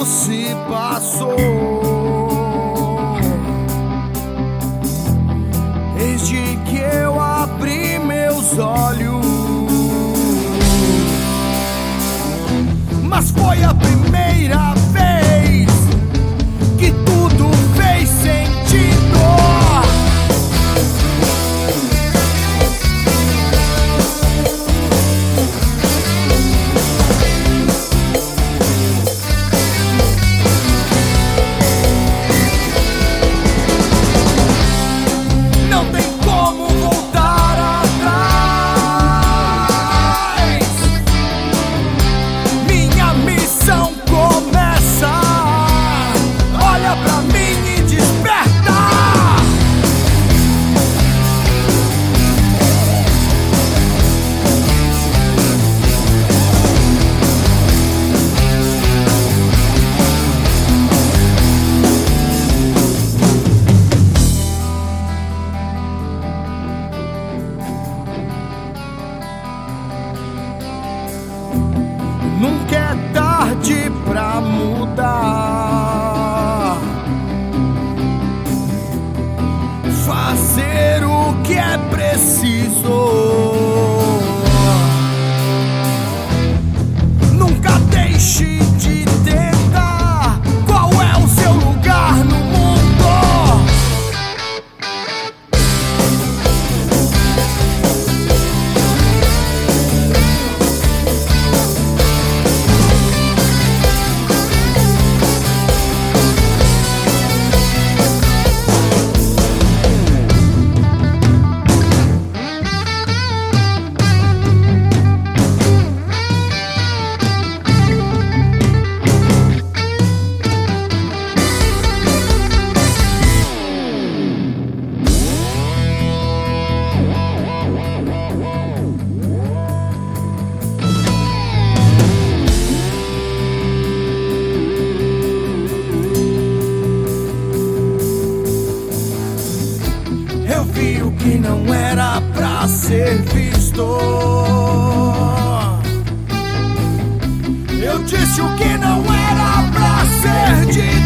tempo se passou, desde que eu abri meus olhos. Mas foi a primeira vez que tudo fez sentido. Nunca é tarde pra mudar, fazer o que é preciso. Nunca deixe de tentar. Qual é o seu lugar no mundo? Eu vi o que não era pra ser visto. Eu disse o que não era pra ser dito.